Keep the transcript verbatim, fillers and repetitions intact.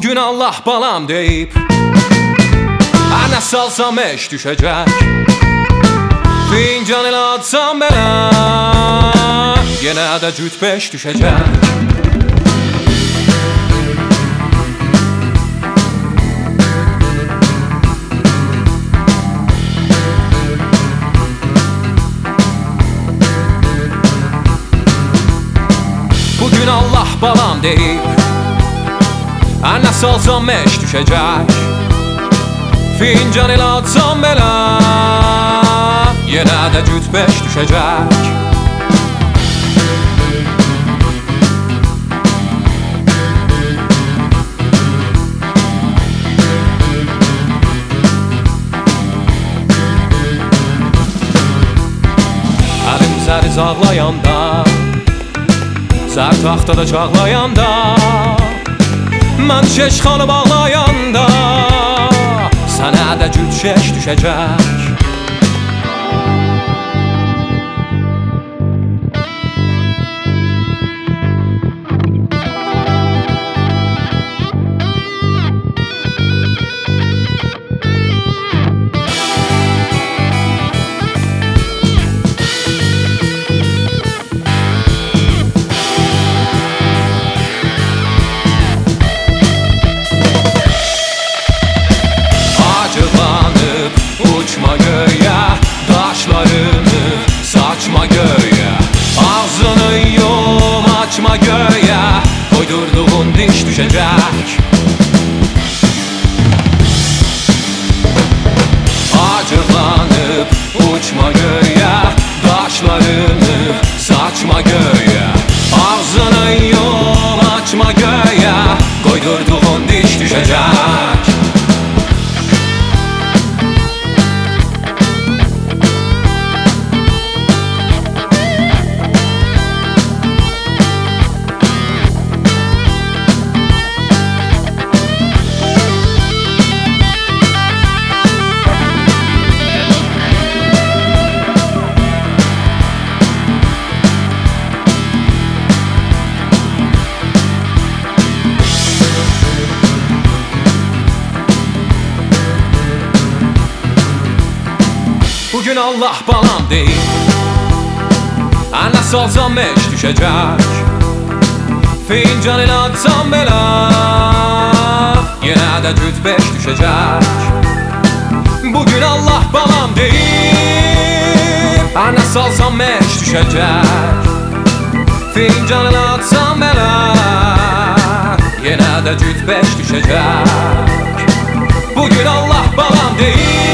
Bugün Allah balam deyip her ne salsam eş düşecek. Fincan ile atsam belə yine de cüt beş düşecek. Bugün Allah balam deyip her ne salsam eş düşecek. Fincan ile atsam belə yine de cüt beş düşecek. Əlim səriz ağlayanda, sər taxtada çağlayanda, mən şeş xanı bağlayanda sənə də cüt şeş düşəcək. Uçma göğe, daşlarını saçma göğe, ağzını yum açma göğe, koydurduğun diş düşecek. Acıklanıp uçma göğe, daşlarını saçma göğe, ağzını yum açma göğe, koydurduğun diş düşecek. Bugün Allah balam deyip her ne salsam eş düşecek. Fincan ile atsam belə yine de cüt beş düşecek. Bugün Allah balam deyip her ne salsam eş düşecek. Fincan ile atsam belə yine de cüt beş düşecek. Bugün Allah balam deyip